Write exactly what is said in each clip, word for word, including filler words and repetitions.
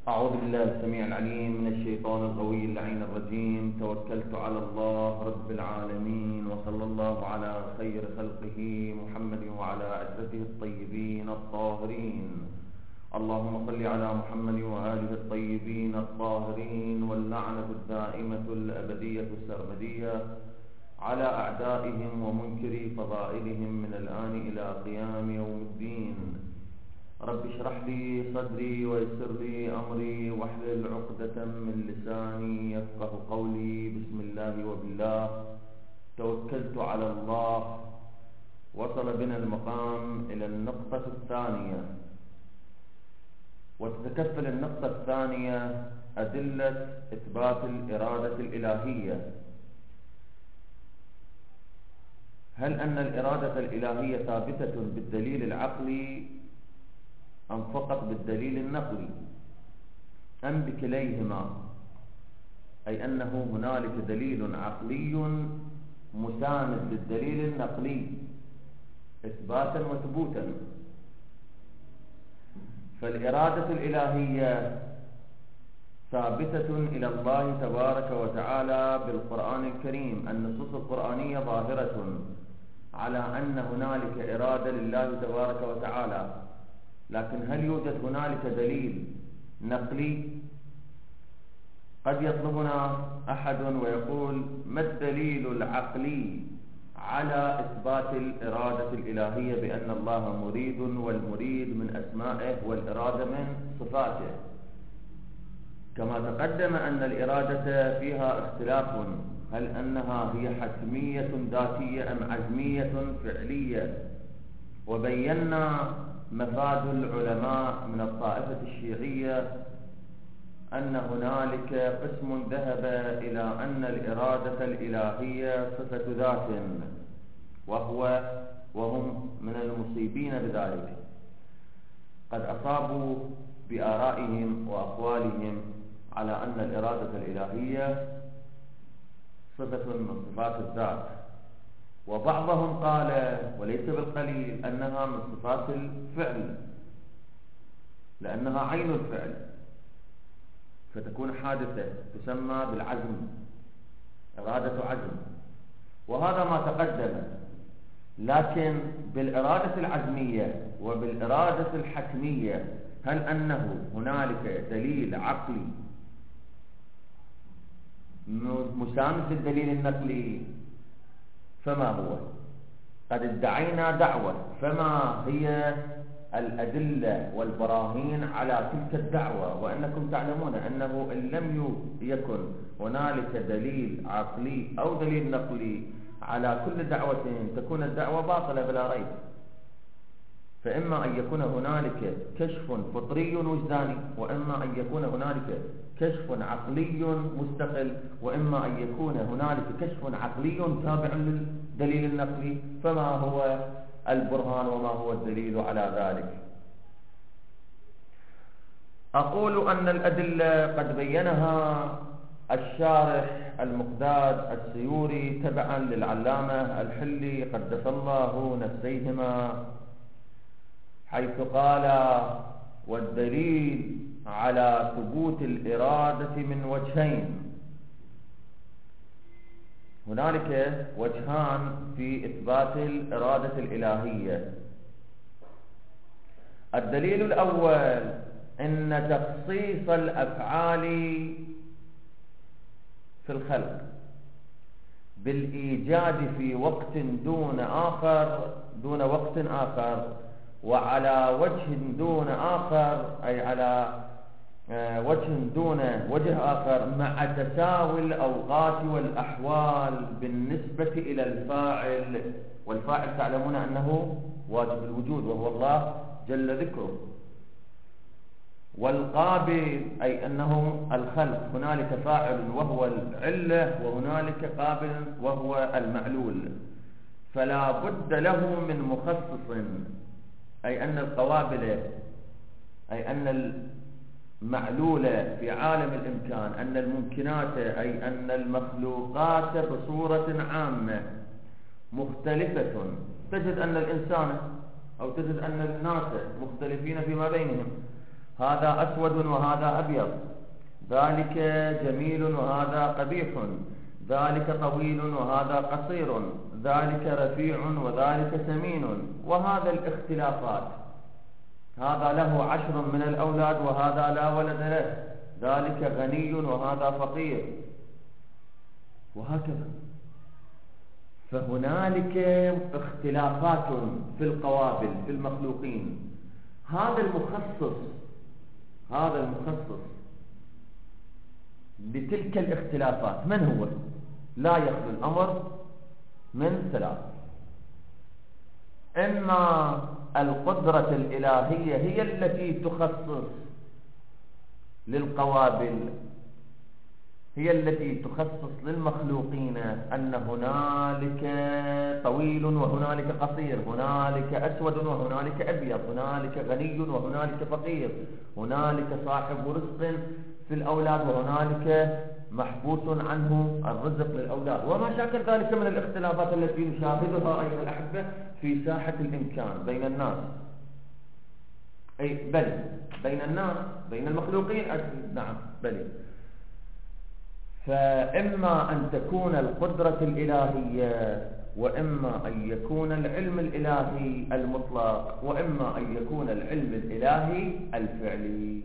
أعوذ بالله السميع العليم من الشيطان الغوي اللعين الرجيم. توكلت على الله رب العالمين، وصلى الله على خير خلقه محمد وعلى عترته الطيبين الطاهرين. اللهم صل على محمد وآله الطيبين الطاهرين، واللعنة الدائمة الأبدية السرمدية على أعدائهم ومنكري فضائلهم من الآن إلى قيام يوم الدين. رب اشرح لي صدري ويسر لي أمري واحلل عقدة من لساني يفقه قولي. بسم الله وبالله توكلت على الله. وصل بنا المقام إلى النقطة الثانية، وتتكفل النقطة الثانية أدلة إثبات الإرادة الإلهية. هل أن الإرادة الإلهية ثابتة بالدليل العقلي أم فقط بالدليل النقلي، أم بكليهما؟ أي أنه هنالك دليل عقلي مساند للدليل النقلي إثباتا وثبوتا. فالإرادة الإلهية ثابتة إلى الله تبارك وتعالى بالقرآن الكريم. النصوص القرآنية ظاهرة على أن هنالك إرادة لله تبارك وتعالى، لكن هل يوجد هنالك دليل نقلي؟ قد يطلبنا أحد ويقول: ما الدليل العقلي على إثبات الإرادة الإلهية بأن الله مريد، والمريد من أسمائه والإرادة من صفاته؟ كما تقدم أن الإرادة فيها اختلاف، هل أنها هي حتمية ذاتية أم عزمية فعلية؟ وبينا مفاد العلماء من الطائفة الشيعية أن هنالك قسم ذهب إلى أن الإرادة الإلهية صفة ذات، وهو وهم من المصيبين بذلك، قد أصابوا بآرائهم وأقوالهم على أن الإرادة الإلهية صفة من صفات الذات. وبعضهم قال، وليس بالقليل، أنها من صفات الفعل لأنها عين الفعل، فتكون حادثة تسمى بالعزم، إرادة عزم، وهذا ما تقدم. لكن بالإرادة العزمية وبالإرادة الحتمية هل أنه هنالك دليل عقلي مساند للدليل النقلي؟ فما هو؟ قد ادعينا دعوة، فما هي الأدلة والبراهين على تلك الدعوة؟ وأنكم تعلمون أنه إن لم يكن هنالك دليل عقلي أو دليل نقلي على كل دعوة تكون الدعوة باطلة بلا ريب. فإما أن يكون هنالك كشف فطري وجداني، وإما أن يكون هنالك كشف عقلي مستقل، وإما أن يكون هنالك كشف عقلي تابع للدليل النقلي. فما هو البرهان وما هو الدليل على ذلك؟ أقول أن الأدلة قد بينها الشارح المقداد السيوري تبعا للعلامة الحلي قدس الله نفسيهما، حيث قال: والدليل على ثبوت الإرادة من وجهين. هنالك وجهان في إثبات الإرادة الإلهية. الدليل الأول أن تخصيص الأفعال في الخلق بالإيجاد في وقت دون آخر دون وقت آخر وعلى وجه دون آخر، أي على وجه دون وجه آخر، مع تساوي الأوقات والأحوال بالنسبة إلى الفاعل. والفاعل تعلمون أنه واجب الوجود وهو الله جل ذكره. والقابل أي أنه الخلق، هنالك فاعل وهو العلة، وهنالك قابل وهو المعلول، فلا بد له من مخصص. أي أن القوابل، أي أن المعلولة في عالم الإمكان، أن الممكنات، أي أن المخلوقات بصورة عامة مختلفة. تجد أن الإنسان أو تجد أن الناس مختلفين فيما بينهم، هذا أسود وهذا أبيض، ذلك جميل وهذا قبيح، ذلك طويل وهذا قصير، ذلك رفيع وذلك سمين، وهذا الاختلافات، هذا له عشر من الأولاد وهذا لا ولد له، ذلك غني وهذا فقير، وهكذا. فهنالك اختلافات في القوابل في المخلوقين. هذا المخصص هذا المخصص بتلك الاختلافات من هو؟ لا يخلو الأمر من ثلاث: إما القدرة الإلهية هي التي تخصص للقوابل، هي التي تخصص للمخلوقين أن هنالك طويل وهنالك قصير، هنالك أسود وهنالك أبيض، هنالك غني وهنالك فقير، هنالك صاحب رزق في الأولاد وهنالك محبوس عنه الرزق للأولاد، وما شاكل ذلك من الاختلافات التي نشاهدها أيها الأحبة في ساحة الإمكان بين الناس، أي بل بين الناس بين المخلوقين، نعم بل. فإما أن تكون القدرة الإلهية، وإما أن يكون العلم الإلهي المطلق، وإما أن يكون العلم الإلهي الفعلي.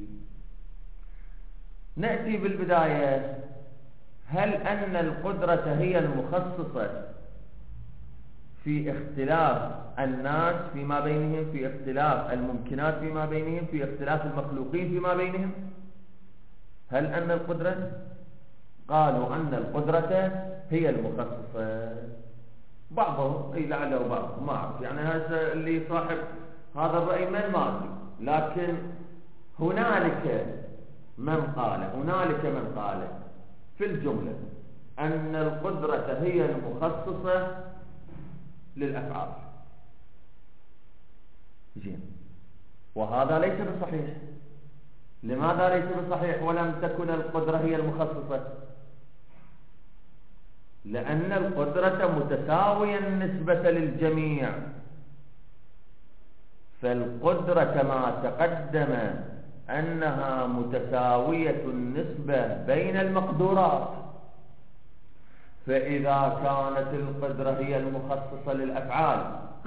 نأتي بالبداية: هل أن القدرة هي المخصصة في اختلاف الناس فيما بينهم، في اختلاف الممكنات فيما بينهم، في اختلاف المخلوقين فيما بينهم؟ هل أن القدرة؟ قالوا أن القدرة هي المخصصة. بعضهم أي لعله بعضهم ما أعرف، يعني هذا اللي صاحب هذا الرأي من ما أدري، لكن هنالك من قال هنالك من قال في الجملة أن القدرة هي المخصصة للأفعال. زين، وهذا ليس بصحيح. لماذا ليس بصحيح ولم تكن القدرة هي المخصصة؟ لأن القدرة متساوية النسبة للجميع، فالقدرة كما تقدم أنها متساوية النسبة بين المقدورات، فإذا كانت القدرة هي المخصصة للأفعال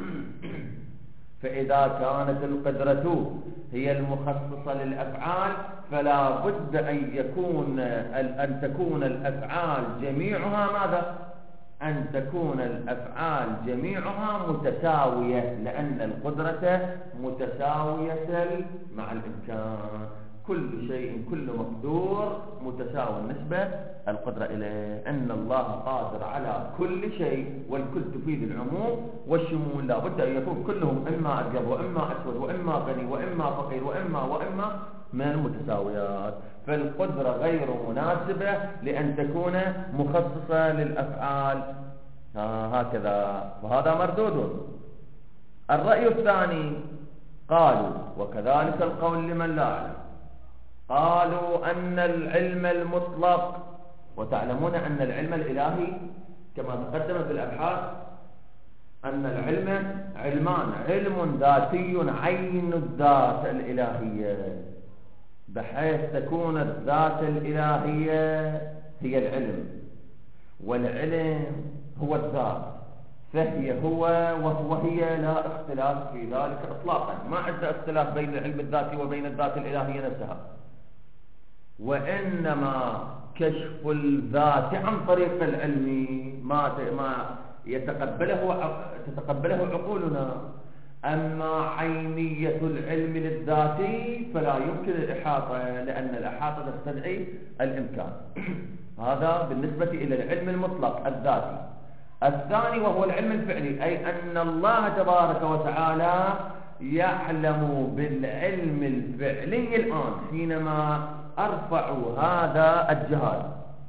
فإذا كانت القدرة هي المخصصة للأفعال فلا بد أن يكون أن تكون الأفعال جميعها ماذا؟ أن تكون الأفعال جميعها متساوية، لأن القدرة متساوية مع الإمكان. كل شيء كل مقدور متساوي النسبة القدرة إليه. أن الله قادر على كل شيء، والكل تفيد العموم والشمول، لا بد أن يكون كلهم إما أبيض وإما أسود وإما غني وإما فقير وإما وإما من المتساويات. فالقدرة غير مناسبة لأن تكون مخصصة للأفعال. آه هكذا، وهذا مردود. الرأي الثاني قالوا، وكذلك القول لمن لا يعلم، قالوا أن العلم المطلق، وتعلمون أن العلم الإلهي كما تقدم في الأبحاث أن العلم علمان: علم ذاتي عين الذات الإلهية، بحيث تكون الذات الإلهية هي العلم، والعلم هو الذات، فهي هو وهي لا اختلاف في ذلك إطلاقا. ما عندنا اختلاف بين العلم الذاتي وبين الذات الإلهية نفسها، وإنما كشف الذات عن طريق العلم ما ما يتقبله تتقبله عقولنا. أما عينية العلم للذاتي فلا يمكن الإحاطة، لأن الإحاطة تستدعي الإمكان. هذا بالنسبة إلى العلم المطلق الذاتي. الثاني وهو العلم الفعلي، أي أن الله تبارك وتعالى يعلم بالعلم الفعلي الآن حينما أرفع هذا الجهاد.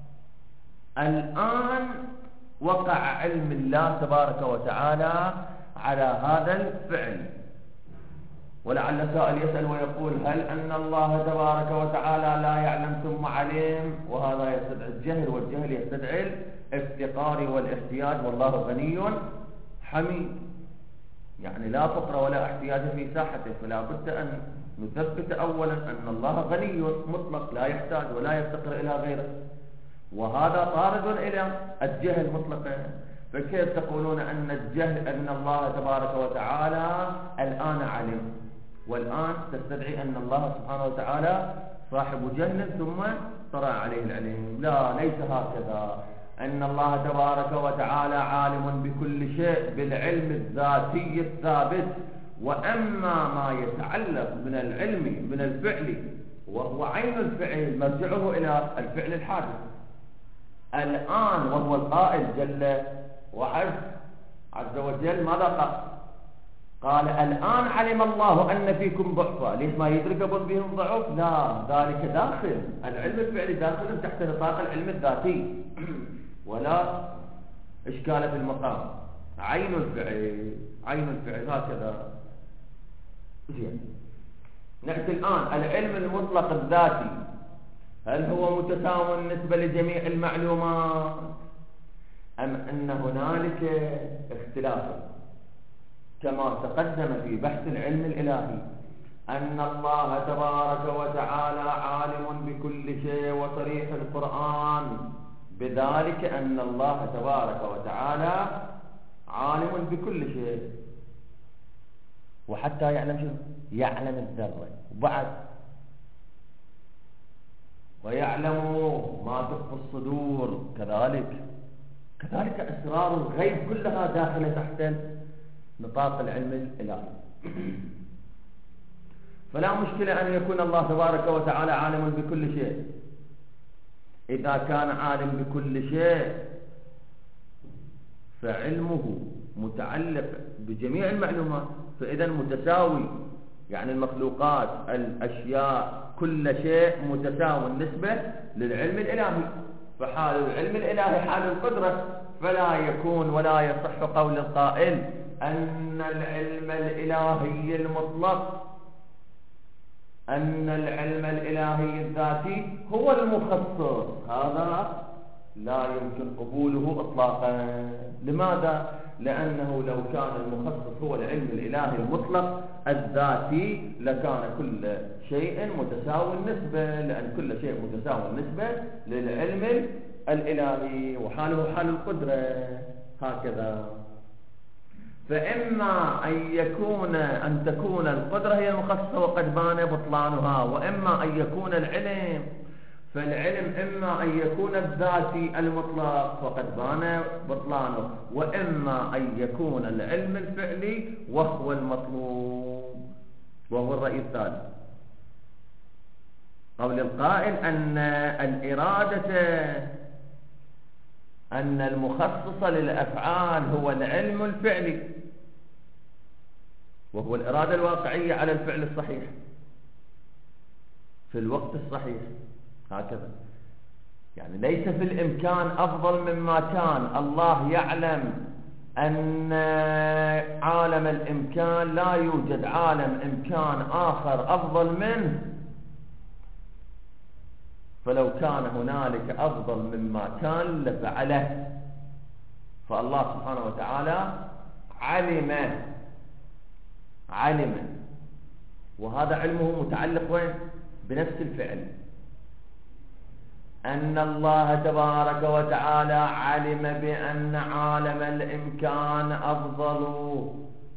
الآن وقع علم الله تبارك وتعالى على هذا الفعل. ولعل سائل يسأل ويقول: هل أن الله تبارك وتعالى لا يعلم ثم علم؟ وهذا يستدعي الجهل، والجهل يستدعي الافتقار والاحتياج، والله غني حميد، يعني لا فقر ولا احتياج في ساحته، فلا بد أن نثبت أولا أن الله غني مطلق لا يحتاج ولا يفتقر إلى غيره، وهذا طارد إلى الجهل مطلقا. فكيف تقولون أن الجهل أن الله تبارك وتعالى الآن علم، والآن تستدعي أن الله سبحانه وتعالى صاحب جهل ثم طرأ عليه العلم؟ لا، ليس هكذا. أن الله تبارك وتعالى عالم بكل شيء بالعلم الذاتي الثابت، وأما ما يتعلق من العلم من الفعل وهو عين الفعل مرجعه إلى الفعل الحادث الآن، وهو القائل جل وعز عز وجل ماذا قال؟ قال الآن علم الله أن فيكم ضعفا. ليش ما يدرك بهم ضعف؟ لا، ذلك داخل العلم الفعلي، داخل تحت نطاق العلم الذاتي ولا إشكال في المقام. عين الفعل عين الفعل هكذا. زين، نأتي الآن العلم المطلق الذاتي، هل هو متساوي بالنسبة لجميع المعلومات أم أن هنالك اختلافا؟ كما تقدم في بحث العلم الإلهي أن الله تبارك وتعالى عالم بكل شيء، وصريح القرآن بذلك أن الله تبارك وتعالى عالم بكل شيء، وحتى يعلم شو؟ يعلم الذرة، وبعد ويعلم ما تخفي الصدور، كذلك كذلك أسرار الغيب كلها داخلة تحت نطاق العلم الإلهي. فلا مشكلة أن يكون الله تبارك وتعالى عالم بكل شيء. إذا كان عالم بكل شيء فعلمه متعلق بجميع المعلومات، فإذا متساوي، يعني المخلوقات الأشياء كل شيء متساوي بالنسبة للعلم الإلهي. فحال العلم الإلهي حال القدرة، فلا يكون ولا يصح قول القائل أن العلم الإلهي المطلق أن العلم الإلهي الذاتي هو المخصص. هذا لا يمكن قبوله إطلاقا. لماذا؟ لأنه لو كان المخصص هو العلم الإلهي المطلق الذاتي لكان كل شيء متساوي النسبة، لأن كل شيء متساوي النسبة للعلم الإلهي، وحاله حال القدرة هكذا. فإما أن يكون أن تكون القدرة هي المخصصة وقد بان بطلانها، وإما أن يكون العلم، فالعلم إما أن يكون الذاتي المطلق فقد بان بطلانه، وإما أن يكون العلم الفعلي وهو المطلوب، وهو الرأي الثالث. قول القائل أن الإرادة أن المخصص للأفعال هو العلم الفعلي، وهو الإرادة الواقعية على الفعل الصحيح في الوقت الصحيح هكذا. يعني ليس في الإمكان أفضل مما كان. الله يعلم أن عالم الإمكان لا يوجد عالم إمكان آخر أفضل منه، فلو كان هنالك أفضل مما كان لفعله. فالله سبحانه وتعالى علم علم وهذا علمه متعلق وين؟ بنفس الفعل. أن الله تبارك وتعالى علم بأن عالم الإمكان أفضل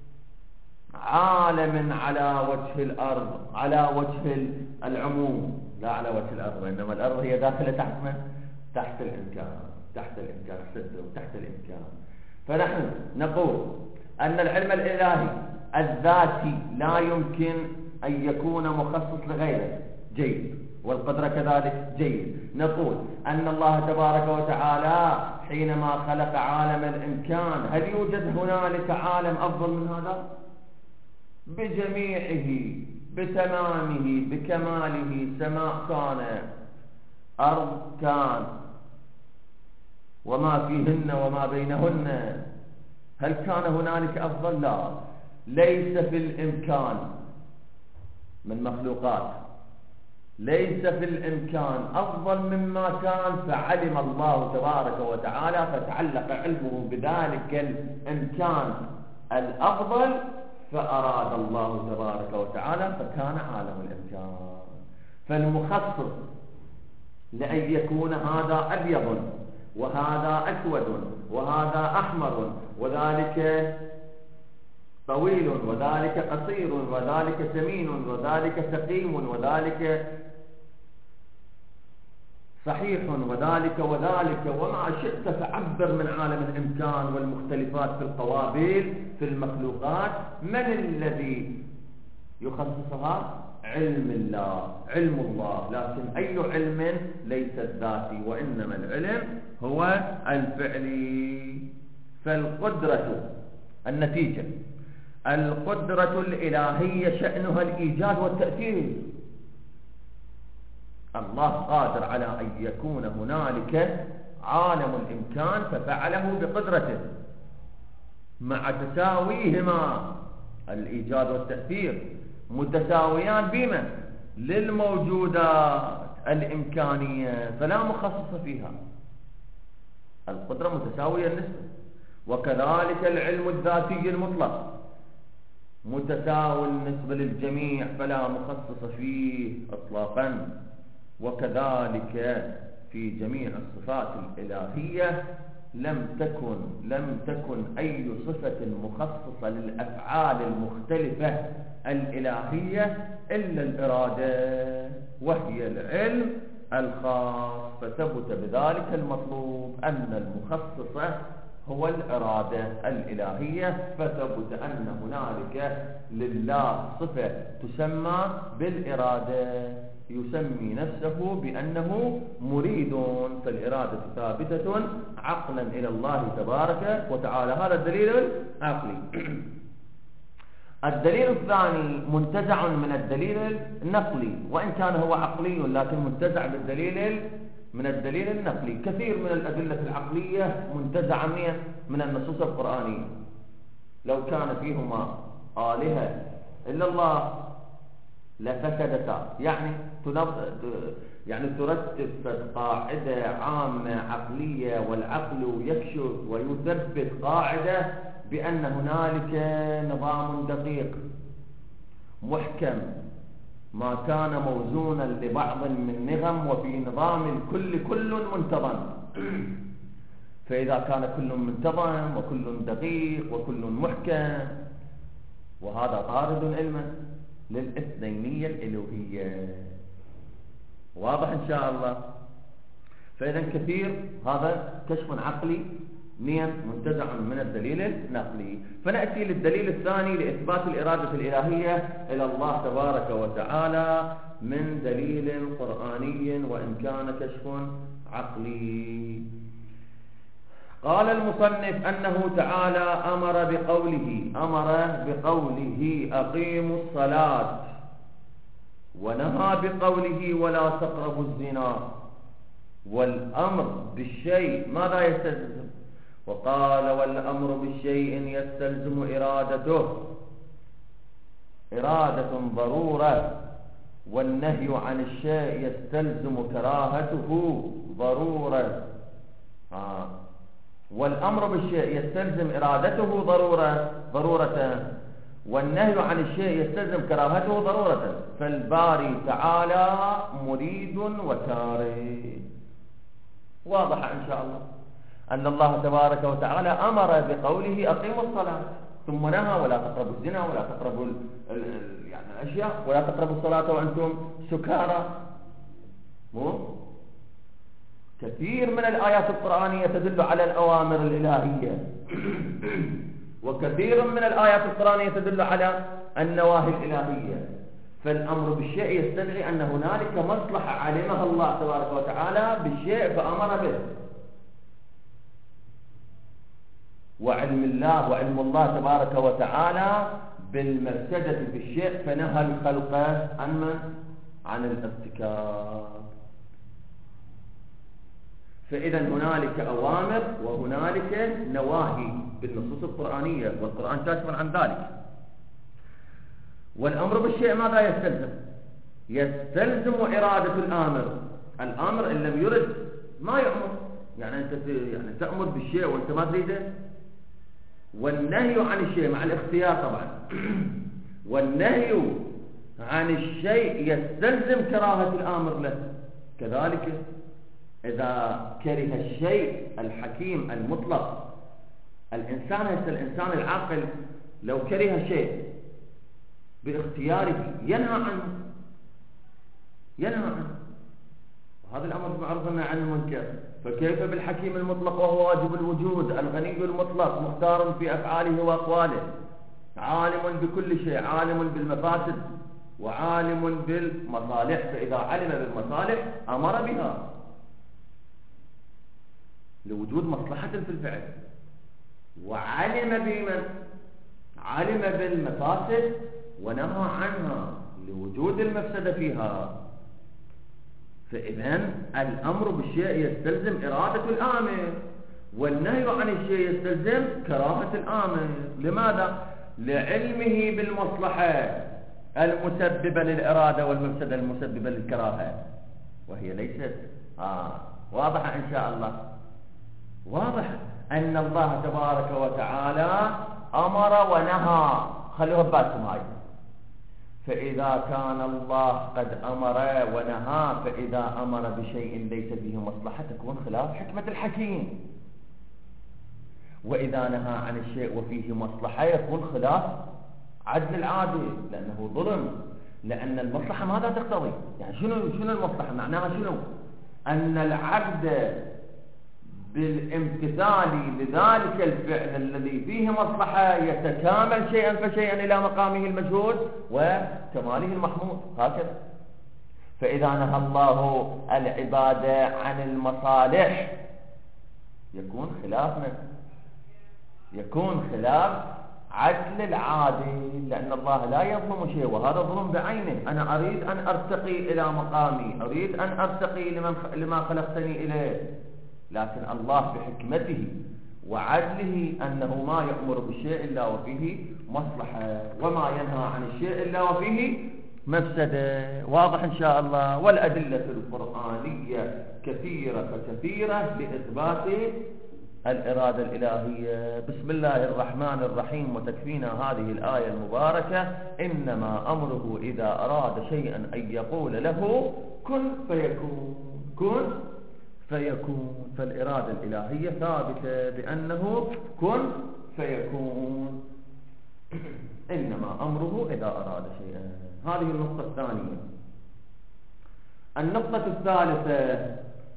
عالم على وجه الأرض، على وجه العموم، لا على وجه الأرض، إنما الأرض هي داخلة تحت من؟ تحت الإمكان، تحت الإمكان تحت الإمكان. فنحن نقول أن العلم الإلهي الذاتي لا يمكن أن يكون مخصص لغيره، جيد، والقدرة كذلك جيد. نقول أن الله تبارك وتعالى حينما خلق عالم الإمكان هل يوجد هنالك عالم أفضل من هذا؟ بجميعه، بتمامه، بكماله. سماء كان، أرض كان، وما فيهن وما بينهن، هل كان هنالك أفضل؟ لا، ليس في الإمكان من مخلوقات، ليس في الإمكان أفضل مما كان، فعلم الله تبارك وتعالى فتعلق علمه بذلك الإمكان الأفضل، فأراد الله تبارك وتعالى فكان عالم الإمكان. فالمخصص لأن يكون هذا أبيض وهذا أسود وهذا أحمر وذلك طويل وذلك قصير وذلك سمين وذلك سقيم وذلك صحيح وذلك وذلك وما شئت فعبر من عالم الإمكان والمختلفات في القوابل في المخلوقات. من الذي يخصصها؟ علم الله، علم الله، لكن أي علم ليس ذاتي وإنما العلم هو الفعلي. فالقدرة النتيجة القدرة الإلهية شأنها الإيجاد والتأثير. الله قادر على أن يكون هنالك عالم الإمكان ففعله بقدرته مع تساويهما الإيجاد والتأثير متساويان بما للموجودات الإمكانية فلا مخصص فيها. القدرة متساوية النسبة. وكذلك العلم الذاتي المطلق متساوي النسبة للجميع فلا مخصص فيه إطلاقا. وكذلك في جميع الصفات الإلهية لم تكن لم تكن أي صفة مخصصة للأفعال المختلفة الإلهية إلا الإرادة وهي العلم الخاص. فثبت بذلك المطلوب أن المخصص هو الإرادة الإلهية. فثبت أن هنالك لله صفة تسمى بالإرادة يسمي نفسه بأنه مريد. فالإرادة ثابتة عقلا إلى الله تبارك وتعالى. هذا الدليل العقلي. الدليل الثاني منتزع من الدليل النقلي وإن كان هو عقلي لكن منتزع بالدليل من الدليل النقلي. كثير من الأدلة العقلية منتزعة من النصوص القرآنية. لو كان فيهما آلهة إلا الله لفسدتا، يعني يعني ترتب قاعدة عامة عقلية والعقل يكشف ويثبت قاعدة بأن هنالك نظام دقيق محكم ما كان موزونا لبعض من نظم وفي نظام الكل كل منتظم. فإذا كان كل منتظم وكل دقيق وكل محكم وهذا طارد علما للاثنينية الإلوهية. واضح إن شاء الله. فإذا كثير هذا كشف عقلي اثنين منتزع من الدليل النقلي. فنأتي للدليل الثاني لإثبات الإرادة الإلهية إلى الله تبارك وتعالى من دليل قرآني وإن كان كشف عقلي. قال المصنف أنه تعالى أمر بقوله أمر بقوله أقيموا الصلاة ونهى بقوله ولا تقربوا الزنا. والأمر بالشيء ماذا يستلزم؟ وقال والأمر بالشيء يستلزم إرادته إرادة ضرورة والنهي عن الشيء يستلزم كراهته ضرورة. آه. والأمر بالشيء يستلزم إرادته ضرورة ضرورة والنهي عن الشيء يستلزم كراهته ضرورة. فالباري تعالى مريد وكاره. واضح إن شاء الله أن الله تبارك وتعالى أمر بقوله أقيموا الصلاة ثم نهى ولا تقربوا الزنا ولا تقربوا ال ال ال يعني الأشياء ولا تقربوا الصلاة وأنتم سكارى. مو كثير من الآيات القرآنية تدل على الأوامر الإلهية وكثير من الآيات القرآنية تدل على النواهي الإلهية. فالأمر بالشيء يستدعي أن هنالك مصلحة علمها الله تبارك وتعالى بالشيء فأمر به. وعلم الله وعلم الله تبارك وتعالى بالمفسدة في الشيء فنهى الخلق عن من؟ عن الارتكاب. فإذا هنالك أوامر وهنالك نواهي بالنصوص القرآنية والقرآن كاشف عن ذلك. والأمر بالشيء ماذا يستلزم؟ يستلزم إرادة الآمر. الآمر إن لم يرد ما يأمر. يعني أنت يعني تأمر بالشيء وأنت ما تريده والنهي عن الشيء مع الاختيار طبعا والنهي عن الشيء يستلزم كراهة الآمر له. كذلك إذا كره الشيء الحكيم المطلق، الإنسان هسه الإنسان العاقل لو كره شيء باختياره ينهى عنه ينهى عنه وهذا الأمر معروف عن المنكر. فكيف بالحكيم المطلق وهو واجب الوجود الغني المطلق مختار في أفعاله وأقواله عالم بكل شيء عالم بالمفاسد وعالم بالمصالح، فإذا علم بالمصالح أمر بها لوجود مصلحة في الفعل، وعلم بمن علم بالمفاسد ونهى عنها لوجود المفسدة فيها. فإذن الأمر بالشيء يستلزم إرادة الآمر، والنهي عن الشيء يستلزم كراهة الآمر. لماذا؟ لعلمه بالمصلحة المسببة للإرادة والمفسدة المسببة للكراهة، وهي ليست آه واضحة إن شاء الله. واضح أن الله تبارك وتعالى أمر ونهى، خلوها ببالكم هاي. فإذا كان الله قد أمر ونهى، فإذا أمر بشيء ليس فيه مصلحة تكون خلاف حكمة الحكيم، وإذا نهى عن الشيء وفيه مصلحة يكون خلاف عدل العادل، لأنه ظلم. لأن المصلحة ماذا تقتضي؟ يعني شنو شنو المصلحة؟ معناها شنو؟ أن العبد بالامتثال لذلك الفعل الذي فيه مصلحة يتكامل شيئا فشيئا إلى مقامه المجهود وكماله المحمود، هكذا. فإذا نهى الله العبادة عن المصالح يكون خلاف من يكون خلاف عدل العادل، لأن الله لا يظلم شيء، وهذا ظلم بعينه. أنا أريد أن أرتقي إلى مقامي، أريد أن أرتقي لما خلقتني إليه، لكن الله بحكمته وعدله أنه ما يأمر بالشيء إلا وفيه مصلحة، وما ينهى عن الشيء إلا وفيه مفسدة. واضح إن شاء الله. والأدلة القرآنية كثيرة فكثيرة لإثبات الإرادة الإلهية. بسم الله الرحمن الرحيم. وتكفينا هذه الآية المباركة: إنما أمره إذا أراد شيئا أن يقول له كن فيكون، كن فيكون. فالإرادة الإلهية ثابتة بأنه كن فيكون، إنما أمره إذا أراد شيئا. هذه النقطة الثانية. النقطة الثالثة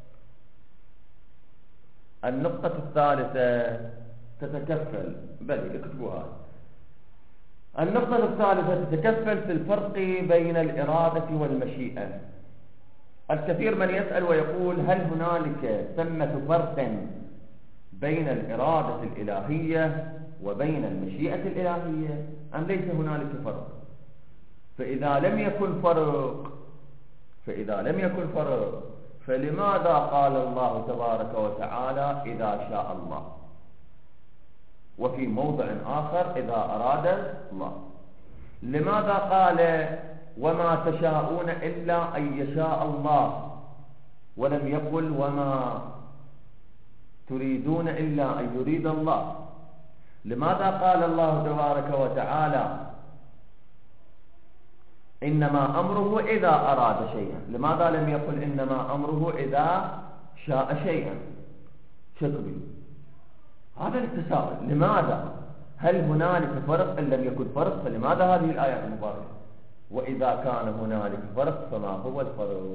النقطة الثالثة تتكفل بل اكتبوها. النقطة الثالثة تتكفل في الفرق بين الإرادة والمشيئة. الكثير من يسأل ويقول: هل هنالك ثمة فرق بين الإرادة الإلهية وبين المشيئة الإلهية أم ليس هنالك فرق؟ فإذا لم يكن فرق فإذا لم يكن فرق فلماذا قال الله تبارك وتعالى إذا شاء الله، وفي موضع آخر إذا أراد الله؟ لماذا قال وما تشاءون إلا أن يشاء الله، ولم يقل وما تريدون إلا أن يريد الله؟ لماذا قال الله تبارك وتعالى إنما أمره إذا أراد شيئا؟ لماذا لم يقل إنما أمره إذا شاء شيئا؟ شكري هذا التساؤل. لماذا؟ هل هنالك فرق؟ إن لم يكن فرق فلماذا هذه الآية المباركة؟ وإذا كان هنالك فرق فما هو الفرق؟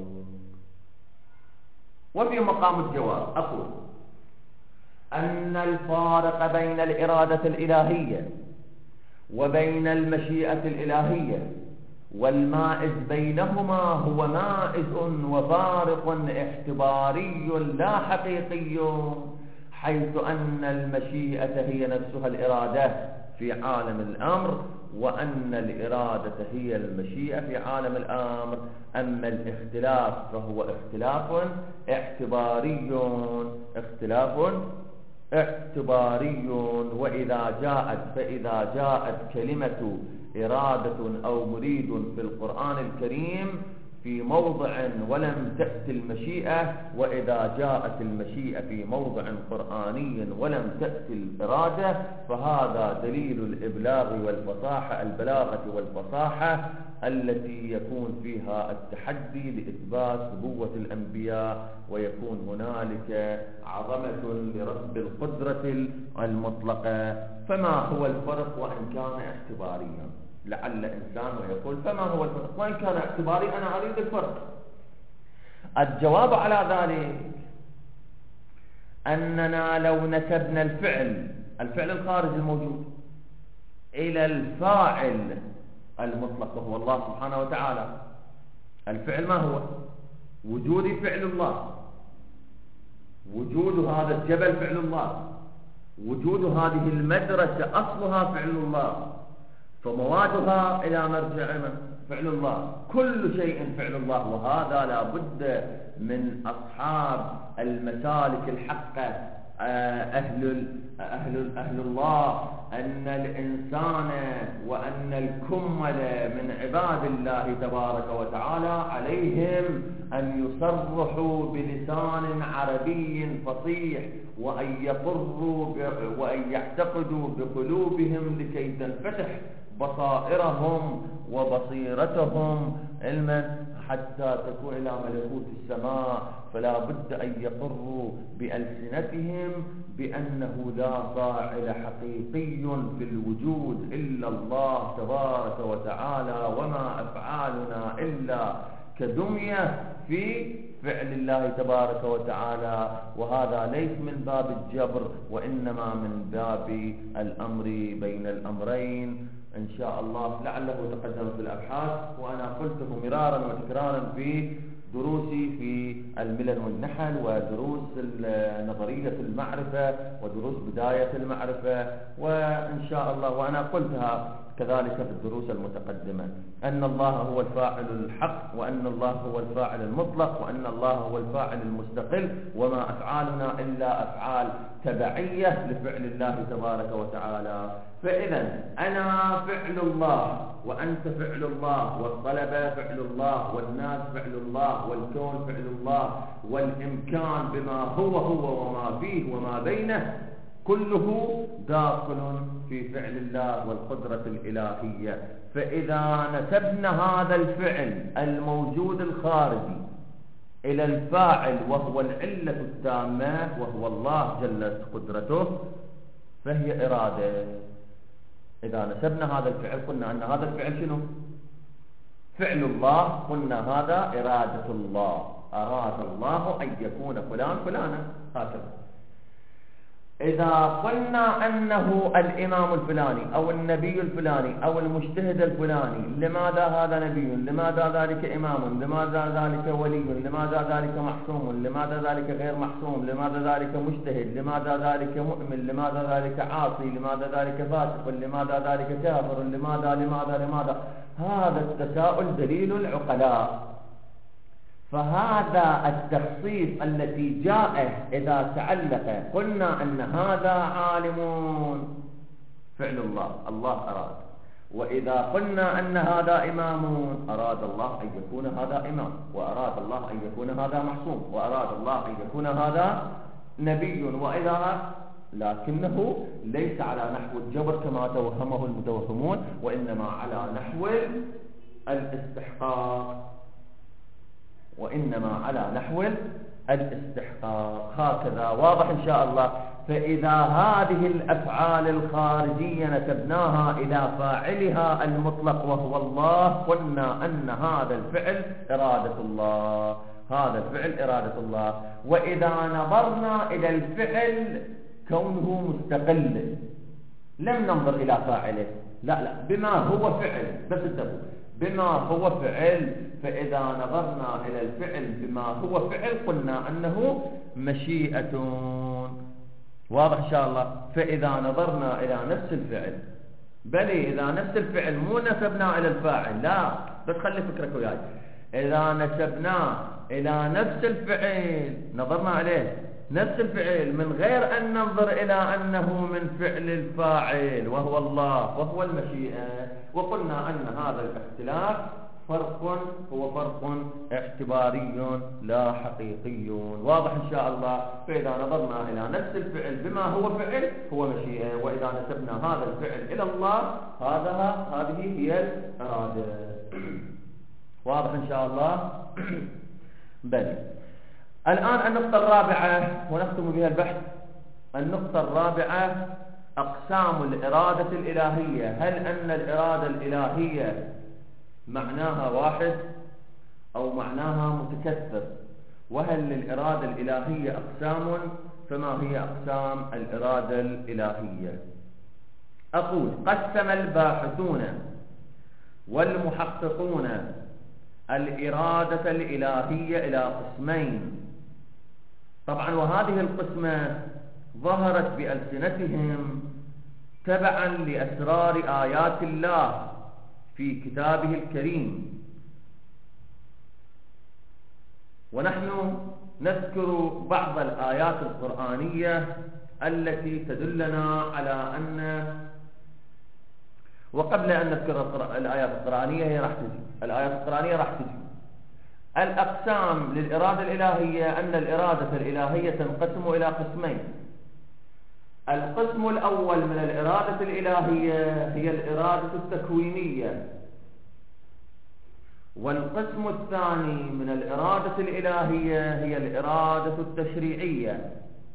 وفي مقام الجواب أقول أن الفارق بين الإرادة الإلهية وبين المشيئة الإلهية والمائز بينهما هو مائز وفارق اعتباري لا حقيقي، حيث أن المشيئة هي نفسها الإرادة في عالم الأمر، وأن الإرادة هي المشيئة في عالم الأمر. أما الاختلاف فهو اختلاف اعتباري اختلاف اعتباري وإذا جاءت فإذا جاءت كلمة إرادة أو مريد في القرآن الكريم في موضع ولم تأتي المشيئة، وإذا جاءت المشيئة في موضع قرآني ولم تأتي الإرادة، فهذا دليل الإبلاغ والفصاحة، البلاغة والفصاحة التي يكون فيها التحدي لإثبات نبوة الأنبياء، ويكون هنالك عظمة لرب القدرة المطلقة. فما هو الفرق وإن كان اعتباريا؟ لعل إنسان ويقول فما هو الفرق وإن كان اعتباري، أنا أريد الفرق. الجواب على ذلك أننا لو نسبنا الفعل الفعل الخارجي الموجود إلى الفاعل المطلق وهو الله سبحانه وتعالى، الفعل ما هو؟ وجودي فعل الله، وجود هذا الجبل فعل الله، وجود هذه المدرسة أصلها فعل الله، فموادها إلى مرجع فعل الله، كل شيء فعل الله. وهذا لا بد من أصحاب المسالك الحقة أهل أهل أهل الله أن الإنسان وأن الكمل من عباد الله تبارك وتعالى عليهم أن يصرحوا بلسان عربي فصيح، وأن يقروا وأن يعتقدوا بقلوبهم لكي تنفتح بصائرهم وبصيرتهم علما حتى تكون إلى ملكوت السماء. فلا بد أن يقروا بألسنتهم بأنه لا فاعل حقيقي في الوجود إلا الله تبارك وتعالى، وما أفعالنا إلا كدمية في فعل الله تبارك وتعالى. وهذا ليس من باب الجبر، وإنما من باب الأمر بين الأمرين إن شاء الله. لعله تقدم في الأبحاث، وأنا قلته مرارا وتكرارا في دروسي في الملل والنحل، ودروس نظرية المعرفة، ودروس بداية المعرفة، وإن شاء الله وأنا قلتها كذلك في الدروس المتقدمة، أن الله هو الفاعل الحق، وأن الله هو الفاعل المطلق، وأن الله هو الفاعل المستقل، وما أفعالنا إلا أفعال تبعية لفعل الله تبارك وتعالى. فإذا أنا فعل الله، وأنت فعل الله، والطلبة فعل الله، والناس فعل الله، والكون فعل الله، والإمكان بما هو هو وما فيه وما بينه كله داخل في فعل الله والقدرة الإلهية. فإذا نسبنا هذا الفعل الموجود الخارجي إلى الفاعل وهو العلة التامة وهو الله جلت قدرته، فهي إرادة. إذا نسبنا هذا الفعل قلنا أن هذا الفعل شنو؟ فعل الله. قلنا هذا إرادة الله، أراد الله أن يكون فلان فلانا، هكذا. إذا قلنا أنه الإمام الفلاني أو النبي الفلاني أو المجتهد الفلاني، لماذا هذا نبي؟ لماذا ذلك إمام؟ لماذا ذلك ولي؟ لماذا ذلك محسوم؟ لماذا ذلك غير محسوم؟ لماذا ذلك مجتهد؟ لماذا ذلك مؤمن؟ لماذا ذلك عاصي؟ لماذا ذلك فاسق؟ لماذا ذلك كافر؟ لماذا لماذا لماذا؟ هذا التساؤل دليل العقلاء. فهذا التخصيص التي جاء إذا تعلق قلنا أن هذا عالم فعل الله، الله أراد. وإذا قلنا أن هذا إمام، أراد الله أن يكون هذا إمام، وأراد الله أن يكون هذا محسوم، وأراد الله أن يكون هذا نبي. وإذا لكنه ليس على نحو الجبر كما توهمه المتوهمون، وإنما على نحو الاستحقاق، وإنما على نحو الاستحقاق. هكذا واضح إن شاء الله. فإذا هذه الأفعال الخارجية نسبناها إلى فاعلها المطلق وهو الله، قلنا أن هذا الفعل إرادة الله، هذا الفعل إرادة الله. وإذا نظرنا إلى الفعل كونه مستقل، لم ننظر إلى فاعله، لا لا بما هو فعل، بس انتبهوا بما هو فعل. فإذا نظرنا إلى الفعل بما هو فعل قلنا أنه مشيئة. واضح إن شاء الله. فإذا نظرنا إلى نفس الفعل، بل إذا نفس الفعل مو نسبنا إلى الفاعل، لا بس خلي فكرك وياي. إذا نسبناه إلى نفس الفعل، نظرنا عليه نفس الفعل من غير أن ننظر إلى أنه من فعل الفاعل وهو الله وهو المشيئة، وقلنا أن هذا الاختلاف فرق هو فرق اعتباري لا حقيقي. واضح إن شاء الله. فإذا نظرنا إلى نفس الفعل بما هو فعل هو مشيئة، وإذا نسبنا هذا الفعل إلى الله هذا هذه هي الإرادة. واضح إن شاء الله. بل الآن النقطة الرابعة ونختم بها البحث. النقطة الرابعة أقسام الإرادة الإلهية. هل أن الإرادة الإلهية معناها واحد أو معناها متكثر؟ وهل للإرادة الإلهية أقسام؟ فما هي أقسام الإرادة الإلهية؟ أقول قسم الباحثون والمحققون الإرادة الإلهية إلى قسمين. طبعا وهذه القسمة ظهرت بألسنتهم تبعا لأسرار آيات الله في كتابه الكريم، ونحن نذكر بعض الآيات القرآنية التي تدلنا على أن، وقبل أن نذكر الآيات القرآنية هي راح تجي الآيات القرآنية راح تجي الأقسام للإرادة الإلهية. أن الإرادة الإلهية تنقسم إلى قسمين. القسم الأول من الإرادة الإلهية هي الإرادة التكوينية، والقسم الثاني من الإرادة الإلهية هي الإرادة التشريعية.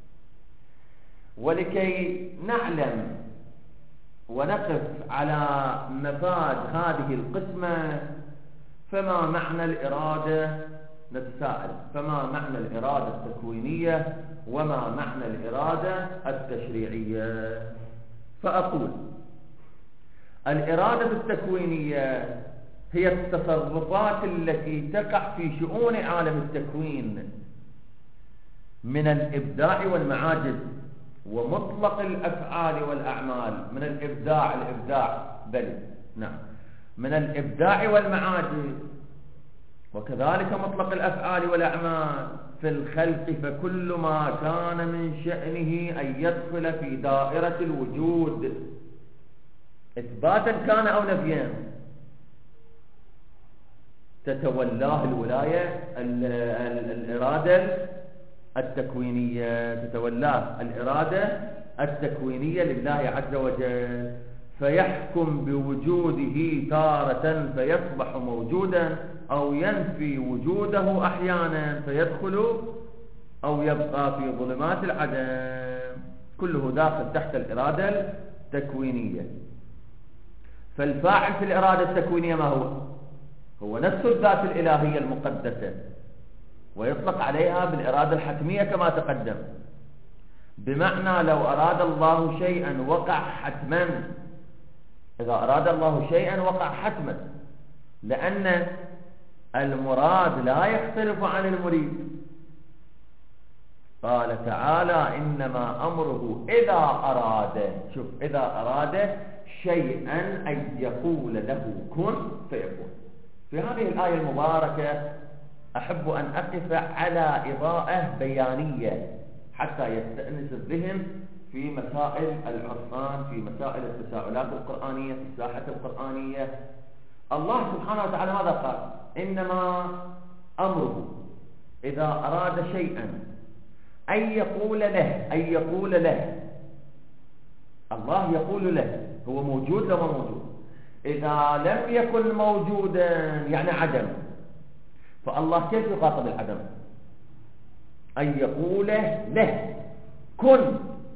ولكي نعلم ونقف على مفاد هذه القسمة، فما معنى الإرادة؟ نتساءل فما معنى الإرادة التكوينية وما معنى الإرادة التشريعية؟ فأقول الإرادة التكوينية هي التصرفات التي تقع في شؤون عالم التكوين من الإبداع والمعاجز ومطلق الأفعال والأعمال. من الإبداع الإبداع بل نعم من الإبداع والمعاجز وكذلك مطلق الأفعال والأعمال في الخلق، فكل ما كان من شأنه أن يدخل في دائرة الوجود إثباتا كان أو نفيا تتولاه الولاية الإرادة التكوينية تتولاه الإرادة التكوينية لله عز وجل، فيحكم بوجوده تارة فيصبح موجودا، أو ينفي وجوده أحيانا فيدخل أو يبقى في ظلمات العدم. كله داخل تحت الإرادة التكوينية. فالفاعل في الإرادة التكوينية ما هو؟ هو نفس الذات الإلهية المقدسة، ويطلق عليها بالإرادة الحتمية كما تقدم. بمعنى لو أراد الله شيئا وقع حتما. إذا أراد الله شيئا وقع حتما، لأن المراد لا يختلف عن المريد. قال تعالى إنما أمره إذا أراد، شوف إذا أراد شيئا أن يقول له كن فيكون. في هذه الآية المباركة أحب أن أقف على إضاءة بيانية حتى يستأنس الذهن في مسائل العرفان، في مسائل التساؤلات القرآنية، في الساحة القرآنية. الله سبحانه وتعالى ماذا قال؟ إنما أمره إذا أراد شيئا أن يقول له، أن يقول له الله يقول له. هو موجود لو ما موجود؟ إذا لم يكن موجودا يعني عدم. فالله كيف يخاطب العدم؟ أن يقول له كن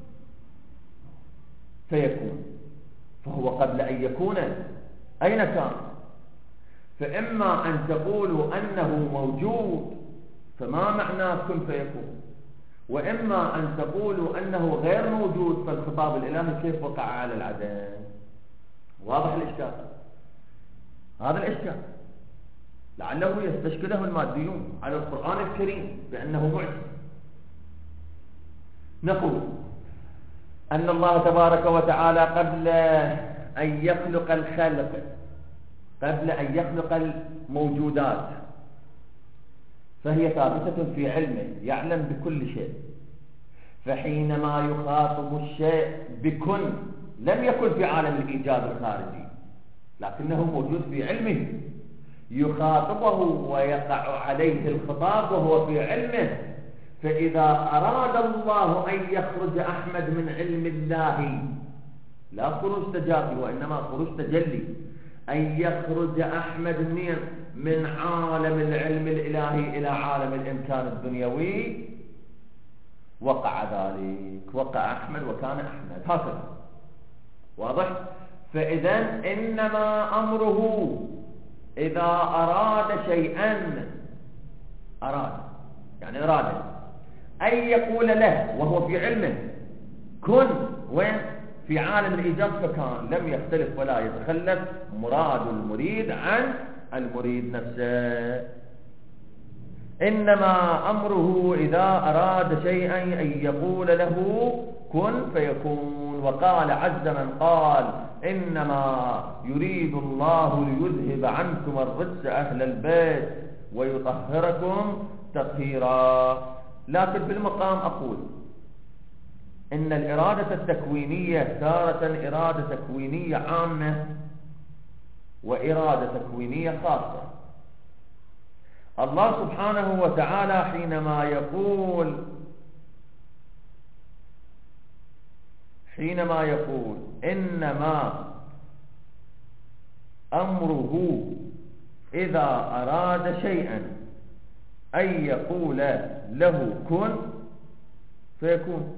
فيكون. فهو قبل أن يكون أين كان؟ فإما أن تقولوا أنه موجود فما معنى كن فيكون، وإما أن تقولوا أنه غير موجود فالخطاب الإلهي كيف وقع على العدم. واضح الإشكال؟ هذا الإشكال لعله يستشكله الماديون على القرآن الكريم بأنه معجز. نقول أن الله تبارك وتعالى قبل أن يخلق الخلق، قبل أن يخلق الموجودات، فهي ثابتة في علمه، يعلم بكل شيء. فحينما يخاطب الشيء بكن لم يكن في عالم الإيجاد الخارجي، لكنه موجود في علمه. يخاطبه ويقع عليه الخطاب وهو في علمه. فإذا أراد الله أن يخرج أحمد من علم الله، لا خروج تجافي وإنما خروج تجلي، أن يخرج أحمد من من عالم العلم الإلهي إلى عالم الإمكان الدنيوي، وقع ذلك، وقع أحمد وكان أحمد، هكذا واضح. فإذا إنما أمره إذا أراد شيئا، أراد يعني إرادة، أن يقول له وهو في علمه كن، وين؟ في عالم الإيجاد فكان، لم يختلف ولا يتخلف مراد المريد عن المريد نفسه. إنما أمره إذا أراد شيئا أن يقول له كن فيكون. وقال عز من قال إنما يريد الله ليذهب عنكم الرجس أهل البيت ويطهركم تطهيرا. لكن في المقام أقول إن الإرادة التكوينية تارة إرادة تكوينية عامة وإرادة تكوينية خاصة. الله سبحانه وتعالى حينما يقول حينما يقول إنما أمره إذا أراد شيئا أن يقول له كن فيكون،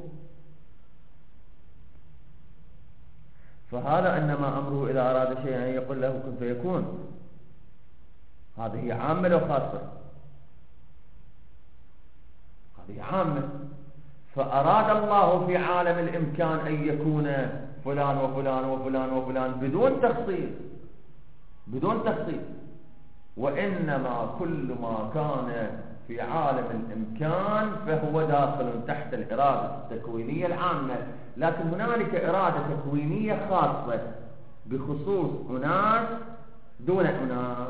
فهذا إنما أمره إذا أراد شيئا أن يقول له كن فيكون، هذه عامة لو خاصة؟ هذه عامة. فأراد الله في عالم الإمكان أن يكون فلان وفلان وفلان وفلان بدون تخصيص، بدون تخصيص. وإنما كل ما كان في عالم الإمكان فهو داخل تحت الإرادة التكوينية العامة. لكن هنالك إرادة تكوينية خاصة بخصوص أناس دون أناس،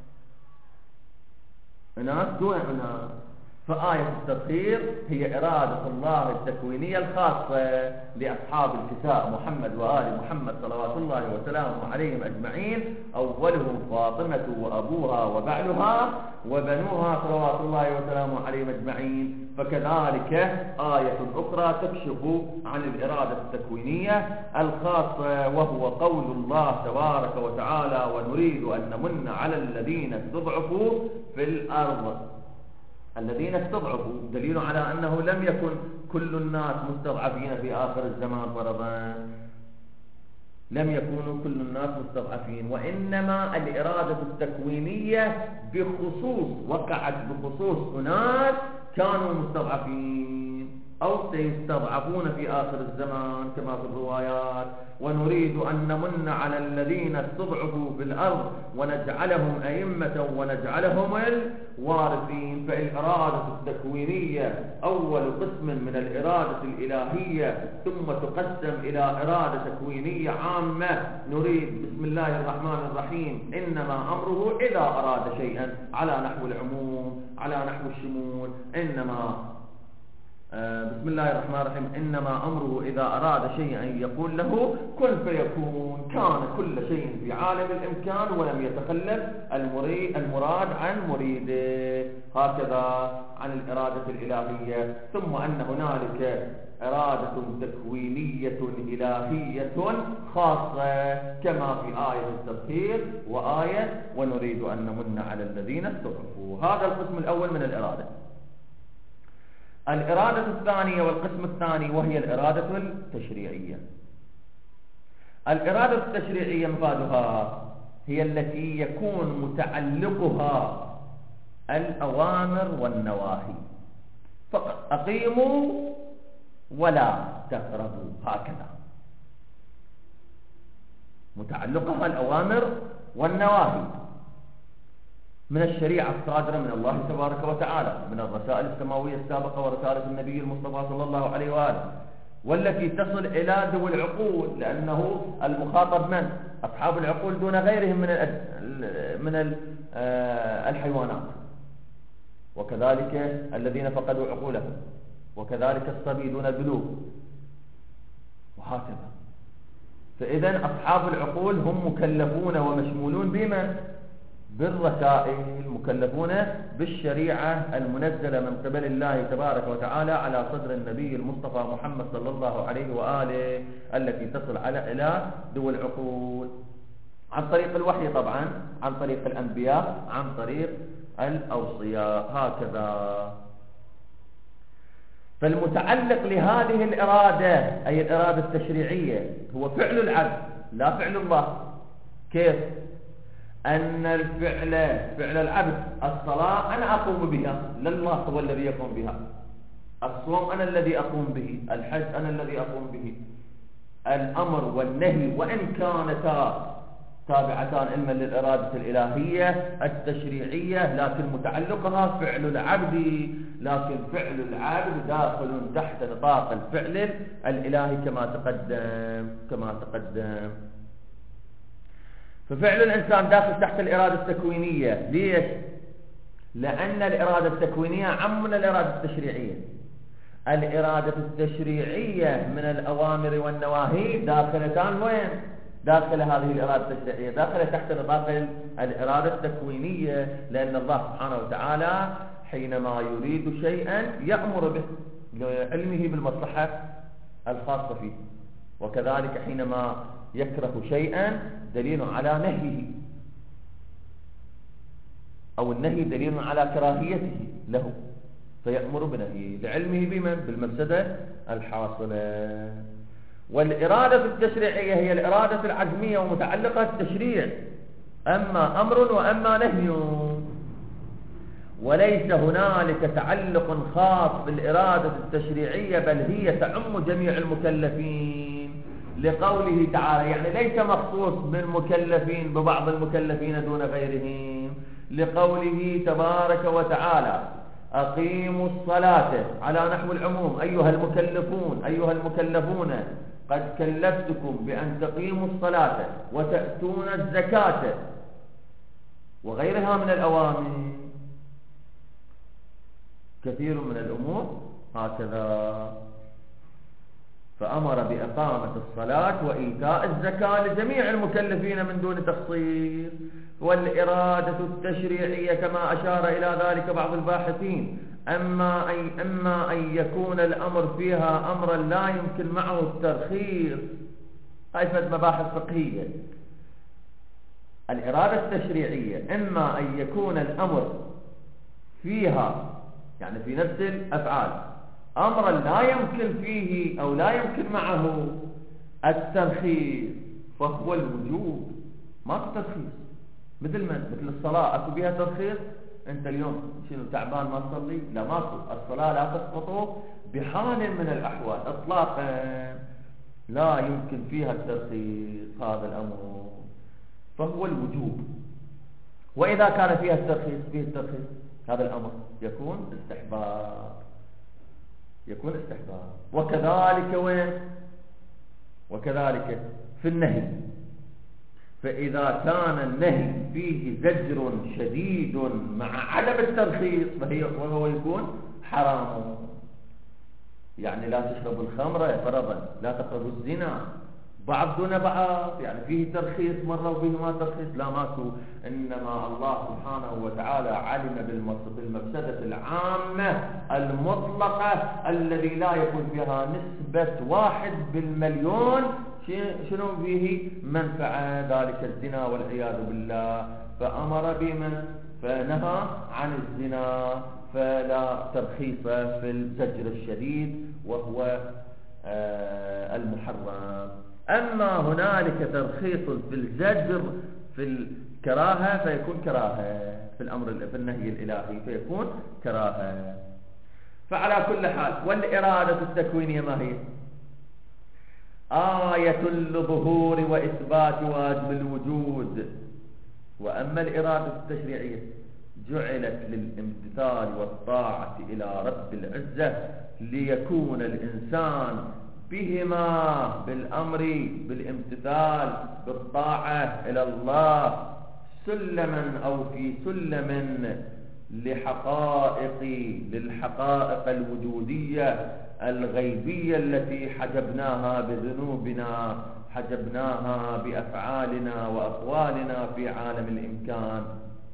أناس دون أناس. فآية التطهير هي إرادة الله التكوينية الخاصة لأصحاب الكساء محمد وآل محمد صلوات الله وسلامه عليهم أجمعين، أولهم فاطمة وأبوها وبعلها وبنوها صلوات الله وسلامه عليهم أجمعين. فكذلك آية أخرى تكشف عن الإرادة التكوينية الخاصة، وهو قول الله تبارك وتعالى ونريد أن نمن على الذين استضعفوا في الأرض. الذين استضعفوا دليل على أنه لم يكن كل الناس مستضعفين في آخر الزمان فرضا، لم يكونوا كل الناس مستضعفين، وإنما الإرادة التكوينية بخصوص وقعت بخصوص أناس كانوا مستضعفين أو سيستضعفون في آخر الزمان كما في الروايات. ونريد أن نمن على الذين استضعفوا في الأرض ونجعلهم أئمة ونجعلهم الوارثين. فالإرادة التكوينية أول قسم من الإرادة الإلهية، ثم تقسم إلى إرادة تكوينية عامة. نريد بسم الله الرحمن الرحيم إنما أمره إذا أراد شيئا على نحو العموم على نحو الشمول. إنما بسم الله الرحمن الرحيم إنما أمره إذا أراد شيئا يقول له كن فيكون. كان كل شيء في عالم الإمكان ولم يتخلف المريد المراد عن مريده، هكذا عن الإرادة الإلهية. ثم أن هنالك إرادة تكوينية إلهية خاصة كما في آية التطهير وآية ونريد أن نمن على الذين استضعفوا. هذا القسم الأول من الإرادة. الإرادة الثانية والقسم الثاني وهي الإرادة التشريعية. الإرادة التشريعية مفادها هي التي يكون متعلقها الأوامر والنواهي فقط. أقيموا ولا تقربوا، هكذا متعلقها الأوامر والنواهي من الشريعة الصادرة من الله تبارك وتعالى، من الرسائل السماوية السابقة ورسالة النبي المصطفى صلى الله عليه وآله، والتي تصل إلى ذوي العقول، لأنه المخاطب من؟ أصحاب العقول دون غيرهم من من الحيوانات، وكذلك الذين فقدوا عقولهم، وكذلك الصبي دون البلوغ، وهكذا. فإذا أصحاب العقول هم مكلفون ومشمولون بما بالرسائل، مكلفون بالشريعة المنزلة من قبل الله تبارك وتعالى على صدر النبي المصطفى محمد صلى الله عليه وآله، التي تصل على إلى ذوي العقول عن طريق الوحي طبعا، عن طريق الأنبياء، عن طريق الأوصياء، هكذا. فالمتعلق لهذه الإرادة أي الإرادة التشريعية هو فعل العبد لا فعل الله. كيف؟ أن الفعل فعل العبد الصلاة أنا أقوم بها، لا الله هو الذي يقوم بها. الصوم أنا الذي أقوم به، الحج أنا الذي أقوم به. الأمر والنهي وإن كانتا تابعتان إما للإرادة الإلهية التشريعية لكن متعلقها فعل العبد، لكن فعل العبد داخل تحت نطاق الفعل الإلهي كما تقدم كما تقدم ففعل الإنسان داخل تحت الإرادة التكوينية. ليش؟ لأن الإرادة التكوينية عم من الإرادة التشريعية. الإرادة التشريعية من الأوامر والنواهي داخلتان وين؟ داخل هذه الإرادة التشريعية، داخل تحت نطاق الإرادة التكوينية، لأن الله سبحانه وتعالى حينما يريد شيئا يأمر به لعلمه بالمصلحة الخاصة فيه، وكذلك حينما يكره شيئا دليل على نهيه، أو النهي دليل على كراهيته له فيأمر بنهيه لعلمه بمن؟ بالمفسدة الحاصلة. والإرادة التشريعية هي الإرادة العزمية ومتعلقة التشريع، أما أمر وأما نهي، وليس هنالك تعلق خاص بالإرادة التشريعية بل هي تعم جميع المكلفين، لقوله تعالى يعني ليس مخصوص بالمكلفين ببعض المكلفين دون غيرهم، لقوله تبارك وتعالى أقيموا الصلاة على نحو العموم أيها المكلفون أيها المكلفون قد كلفتكم بأن تقيموا الصلاة وتأتون الزكاة وغيرها من الأوامر، كثير من الأمور هكذا. فأمر بإقامة الصلاة وإيتاء الزكاة لجميع المكلفين من دون تخصيص. والإرادة التشريعية كما أشار إلى ذلك بعض الباحثين أما أي أما أن يكون الأمر فيها أمرا لا يمكن معه الترخيص، هاي فد مباحث فقهية. الإرادة التشريعية إما أن يكون الأمر فيها يعني في نفس الأفعال أمرا لا يمكن فيه أو لا يمكن معه الترخيص فهو الوجوب، ما في ترخيص. مثل من؟ مثل الصلاة أكو بها ترخيص؟ أنت اليوم شنو تعبان ما تصلي؟ لا ماكو. الصلاة لا تسقط بحال من الأحوال إطلاقا، لا يمكن فيها الترخيص هذا الأمر، فهو الوجوب. وإذا كان فيها الترخيص فيه الترخيص هذا الأمر يكون استحباب، يكون استحباب. وكذلك وين؟ وكذلك في النهي، فإذا كان النهي فيه زجر شديد مع عدم الترخيص فهي وهو يكون حرام. يعني لا تشربوا الخمر فرضا، لا تقربوا الزنا، بعض دون بعض، يعني فيه ترخيص مرة وفيه ما ترخيص، لا ماكو. إنما الله سبحانه وتعالى علم بالمفسدة العامة المطلقة الذي لا يكون فيها نسبة واحد بالمليون شنو فيه منفعة، ذلك الزنا والعياذ بالله، فأمر بمن فنهى عن الزنا، فلا ترخيص في الزجر الشديد وهو آه المحرم. أما هنالك ترخيص في الزجر في الكراهة فيكون كراهة، في الأمر في النهي الإلهي فيكون كراهة. فعلى كل حال، والإرادة التكوينية ما هي؟ آية لظهور وإثبات واجب الوجود. وأما الإرادة التشريعية جعلت للامتثال والطاعة إلى رب العزة ليكون الإنسان بهما بالأمر بالامتثال بالطاعة إلى الله سلما أو في سلم لحقائق للحقائق الوجودية الغيبية التي حجبناها بذنوبنا، حجبناها بأفعالنا وأقوالنا في عالم الإمكان.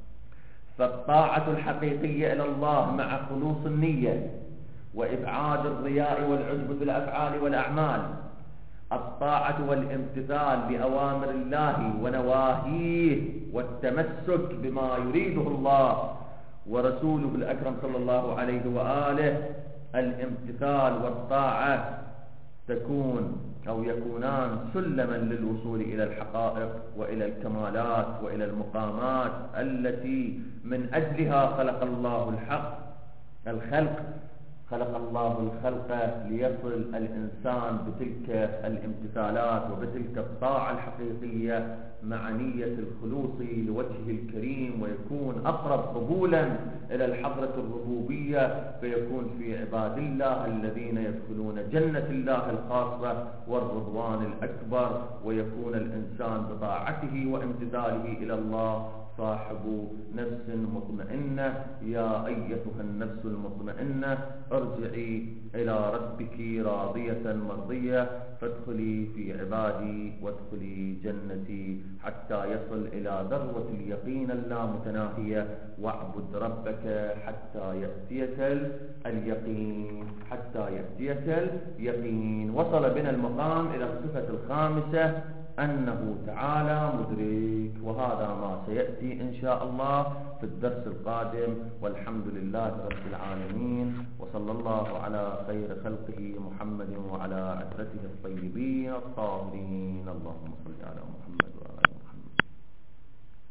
فالطاعة الحقيقية إلى الله مع خلوص النية وإبعاد الرياء والعجب في الأفعال والأعمال، الطاعة والامتثال بأوامر الله ونواهيه والتمسك بما يريده الله ورسوله الأكرم صلى الله عليه وآله، الامتثال والطاعة تكون أو يكونان سلما للوصول إلى الحقائق وإلى الكمالات وإلى المقامات التي من أجلها خلق الله الحق الخلق خلق الله الخلق ليصل الإنسان بتلك الامتثالات وبتلك الطاعة الحقيقية مع نية الخلوص لوجهه الكريم، ويكون أقرب قبولا إلى الحضرة الربوبية، فيكون في عباد الله الذين يدخلون جنة الله الخاصة والرضوان الأكبر، ويكون الإنسان بطاعته وامتثاله إلى الله صاحب نفس مطمئنة. يا أيتها النفس المطمئنة ارجعي إلى ربك راضية مرضية فادخلي في عبادي وادخلي جنتي، حتى يصل إلى ذروة اليقين اللامتناهية. واعبد ربك حتى يأتيك اليقين حتى يأتيك اليقين. وصل بنا المقام إلى الصفة الخامسة أنه تعالى مدرك، وهذا ما سيأتي إن شاء الله في الدرس القادم. والحمد لله رب العالمين، وصلى الله على خير خلقه محمد وعلى عترته الطيبين الطاهرين. اللهم صل على محمد.